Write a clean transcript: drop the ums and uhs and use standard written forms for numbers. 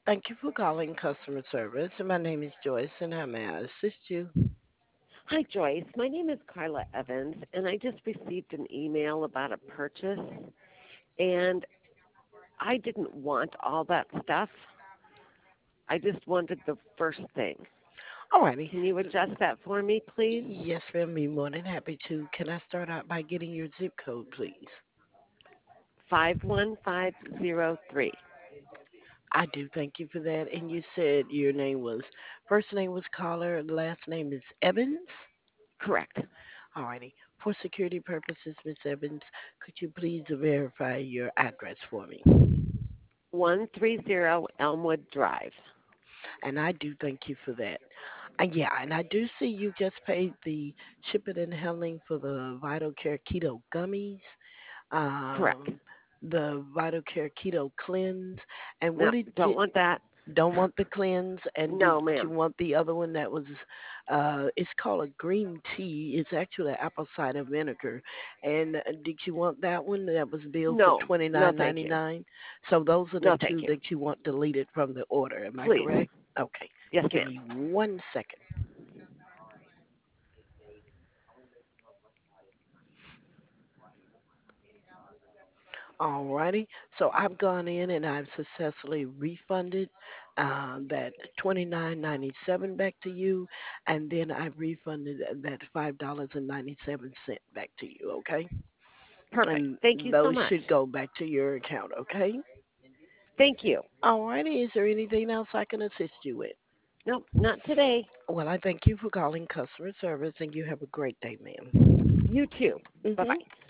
Thank you for calling customer service. My name is Joyce, and how may I assist you? Hi, Joyce. My name is Carla Evans, and I just received an email about a purchase, and I didn't want all that stuff. I just wanted the first thing. Alrighty. Can you adjust that for me, please? Yes, ma'am. Be more than happy to. Can I start out by getting your zip code, please? 51503. I do thank you for that. And you said your name was first name was Caller, last name is Evans. Correct. Alrighty. For security purposes, Miss Evans, could you please verify your address for me? 130 Elmwood Drive. And I do thank you for that. Yeah, and I do see you just paid the shipping and handling for the Vital Care Keto gummies, Correct. um, the Vital Care Keto cleanse, and No, what did don't you want that. don't want the cleanse, and did No, you ma'am. want the other one that was, it's called a green tea. It's actually apple cider vinegar, and did you want that one that was billed for No, twenty no, nine thank ninety you. nine? So those are the No, thank two you. that you want deleted from the order. Am I Please. correct? Okay, Yes, give ma'am. me 1 second. Alrighty. So I've gone in and I've successfully refunded that 29.97 back to you, and then I've refunded that $5.97 back to you. Okay, Perfect. and Thank you so those much. should go back to your account. Okay. Thank you. Alrighty. Is there anything else I can assist you with? Nope, not today. Well, I thank you for calling customer service, and you have a great day, ma'am. You too. Bye Mhm. bye.